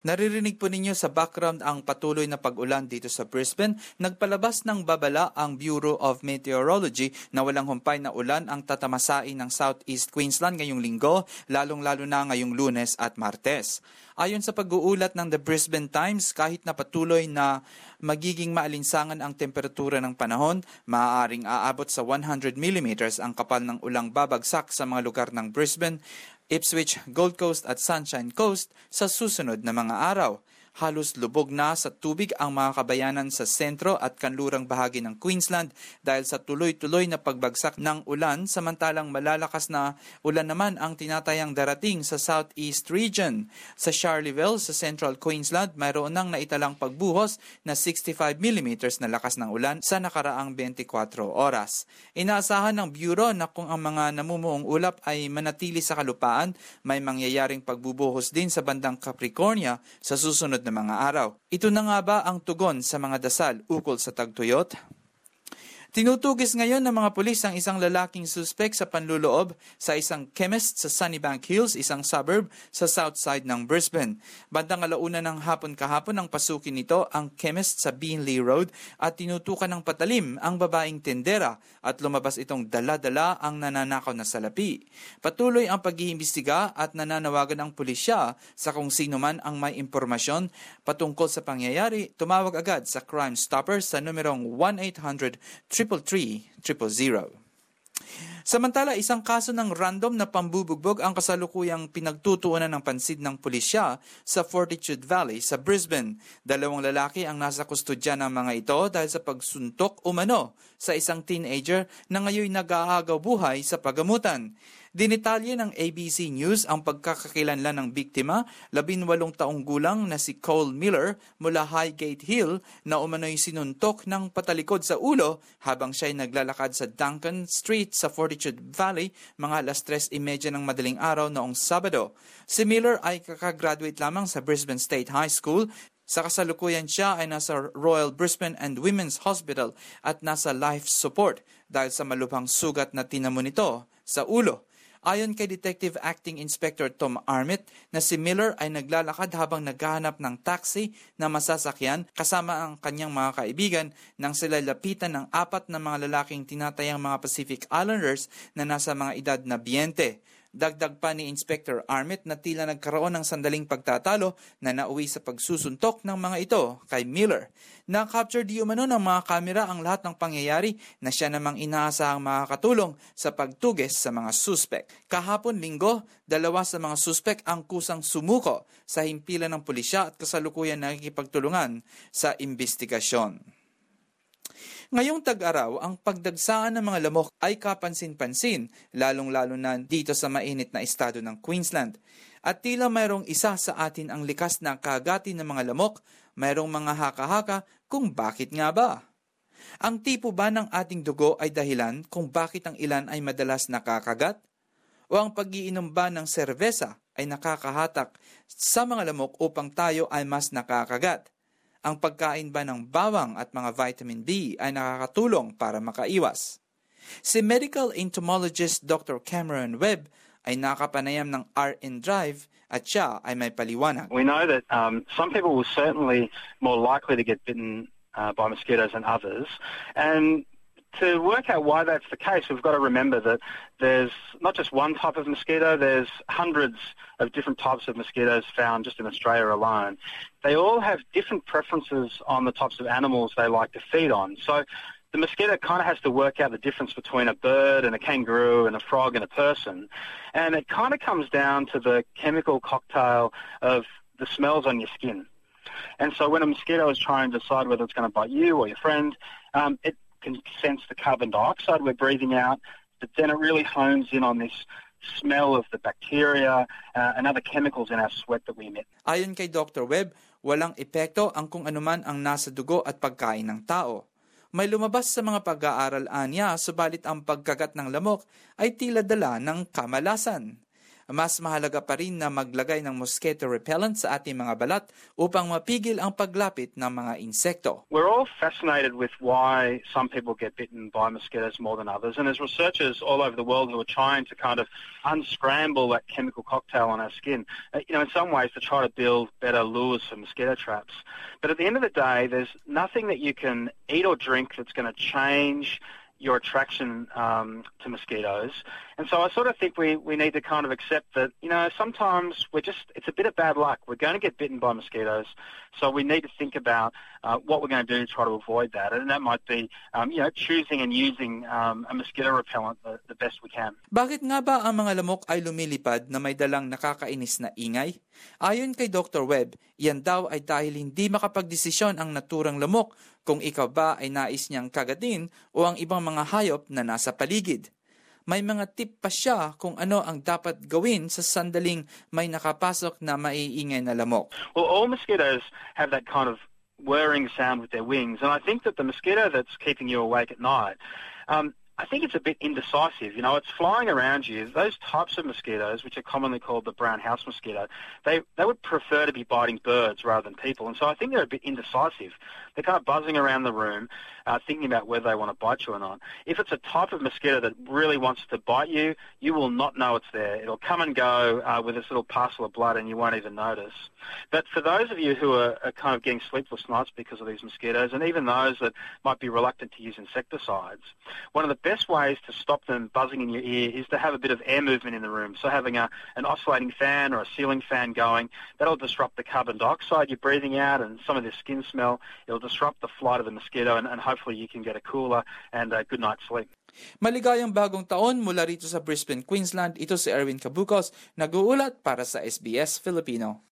Naririnig po ninyo sa background ang patuloy na pag-ulan dito sa Brisbane. Nagpalabas ng babala ang Bureau of Meteorology na walang humpay na ulan ang tatamasain ng Southeast Queensland ngayong linggo, lalong-lalo na ngayong Lunes at Martes. Ayon sa pag-uulat ng The Brisbane Times, kahit na patuloy na magiging maalinsangan ang temperatura ng panahon, maaaring aabot sa 100 mm ang kapal ng ulang babagsak sa mga lugar ng Brisbane, Ipswich, Gold Coast at Sunshine Coast sa susunod na mga araw. Halos lubog na sa tubig ang mga kabayanan sa sentro at kanlurang bahagi ng Queensland dahil sa tuloy-tuloy na pagbagsak ng ulan, samantalang malalakas na ulan naman ang tinatayang darating sa Southeast Region. Sa Charleville, sa Central Queensland, mayroon nang naitalang pagbuhos na 65 mm na lakas ng ulan sa nakaraang 24 oras. Inaasahan ng Bureau na kung ang mga namumuong ulap ay manatili sa kalupaan, may mangyayaring pagbubuhos din sa bandang Capricornia sa susunod na mga araw. Ito na nga ba ang tugon sa mga dasal ukol sa tagtuyot? Tinutugis ngayon ng mga pulis ang isang lalaking suspek sa panluloob sa isang chemist sa Sunnybank Hills, isang suburb sa south side ng Brisbane. Bandang 1:00 ng hapon kahapon ang pasukin nito ang chemist sa Beanley Road at tinutukan ng patalim ang babaeng tendera at lumabas itong dala-dala ang nananakaw na salapi. Patuloy ang pag-iimbestiga at nananawagan ang pulisya sa kung sino man ang may impormasyon patungkol sa pangyayari. Tumawag agad sa Crime Stoppers sa numerong 1-800-333-000. Samantala, isang kaso ng random na pambubugbog ang kasalukuyang pinagtutuunan ng pansin ng pulisya sa Fortitude Valley sa Brisbane. 2 lalaki ang nasa kustodya ng mga ito dahil sa pagsuntok umano sa isang teenager na ngayon nag-aagaw buhay sa pagamutan. Dinitalye ng ABC News ang pagkakakilanlan ng biktima, 18 taong gulang na si Cole Miller mula Highgate Hill na umano'y sinuntok ng patalikod sa ulo habang siya'y naglalakad sa Duncan Street sa Fortitude Valley mga 3:30 ng madaling araw noong Sabado. Si Miller ay kakagraduate lamang sa Brisbane State High School. Sa kasalukuyan siya ay nasa Royal Brisbane and Women's Hospital at nasa life support dahil sa malubhang sugat na tinamo nito sa ulo. Ayon kay Detective Acting Inspector Tom Armit na si Miller ay naglalakad habang naghahanap ng taxi na masasakyan kasama ang kanyang mga kaibigan nang sila lapitan ng 4 na mga lalaking tinatayang mga Pacific Islanders na nasa mga edad na 20. Dagdag pa ni Inspector Armit na tila nagkaroon ng sandaling pagtatalo na nauwi sa pagsusuntok ng mga ito kay Miller. Na-capture di umano ng mga kamera ang lahat ng pangyayari na siya namang inaasahang makakatulong sa pagtugis sa mga suspek. Kahapon Linggo, 2 sa mga suspek ang kusang sumuko sa himpilan ng pulisya at kasalukuyan nakikipagtulungan sa investigasyon. Ngayong tag-araw, ang pagdagsaan ng mga lamok ay kapansin-pansin, lalong-lalo na dito sa mainit na estado ng Queensland. At tila mayroong isa sa atin ang likas na kagati ng mga lamok, mayroong mga haka-haka kung bakit nga ba. Ang tipo ba ng ating dugo ay dahilan kung bakit ang ilan ay madalas nakakagat? O ang pag-iinom ba ng serbesa ay nakakahatak sa mga lamok upang tayo ay mas nakakagat? Ang pagkain ba ng bawang at mga vitamin B ay nakakatulong para makaiwas? Si medical entomologist Dr. Cameron Webb ay nakapanayam ng RN Drive at siya ay may paliwanag. We know that some people will certainly more likely to get bitten by mosquitoes than others, and to work out why that's the case, we've got to remember that there's not just one type of mosquito, there's hundreds of different types of mosquitoes found just in Australia alone. They all have different preferences on the types of animals they like to feed on. So the mosquito kind of has to work out the difference between a bird and a kangaroo and a frog and a person. And it kind of comes down to the chemical cocktail of the smells on your skin. And so when a mosquito is trying to decide whether it's going to bite you or your friend, it can sense the carbon dioxide we're breathing out, but then it really hones in on this smell of the bacteria and other chemicals in our sweat that we emit. Ayon kay Dr. Webb, walang epekto ang kung anuman ang nasa dugo at pagkain ng tao. May lumabas sa mga pag-aaral anya, subalit ang pagkagat ng lamok ay tila dala ng kamalasan. mas mahalaga pa rin na maglagay ng mosquito repellent sa ating mga balat upang mapigil ang paglapit ng mga insekto. We're all fascinated with why some people get bitten by mosquitoes more than others, and there's researchers all over the world who are trying to kind of unscramble that chemical cocktail on our skin, in some ways to try to build better lures for mosquito traps. But at the end of the day, there's nothing that you can eat or drink that's going to change your attraction to mosquitoes. And so I sort of think we need to kind of accept that, sometimes it's a bit of bad luck. We're going to get bitten by mosquitoes, so we need to think about what we're going to do to try to avoid that. And that might be, choosing and using a mosquito repellent the best we can. Bakit nga ba ang mga lamok ay lumilipad na may dalang nakakainis na ingay? Ayon kay Dr. Webb, yan daw ay dahil hindi makapagdesisyon ang naturang lamok kung ikaw ba ay nais niyang kagatin o ang ibang mga hayop na nasa paligid. May mga tip pa siya kung ano ang dapat gawin sa sandaling may nakapasok na maiingay na lamok. Well, all mosquitoes have that kind of whirring sound with their wings, and I think that the mosquito that's keeping you awake at night, I think it's a bit indecisive. It's flying around you. Those types of mosquitoes, which are commonly called the brown house mosquito, they would prefer to be biting birds rather than people. And so I think they're a bit indecisive. They're kind of buzzing around the room, thinking about whether they want to bite you or not. If it's a type of mosquito that really wants to bite you, you will not know it's there. It'll come and go with this little parcel of blood and you won't even notice. But for those of you who are kind of getting sleepless nights because of these mosquitoes, and even those that might be reluctant to use insecticides, one of the best ways to stop them buzzing in your ear is to have a bit of air movement in the room. So having an oscillating fan or a ceiling fan going, that'll disrupt the carbon dioxide you're breathing out and some of the skin smell. It'll disrupt the flight of the mosquito and hopefully you can get a cooler and a good night's sleep. Maligayang bagong taon mula rito sa Brisbane, Queensland. Ito si Erwin Cabucos, nag-uulat para sa SBS Filipino.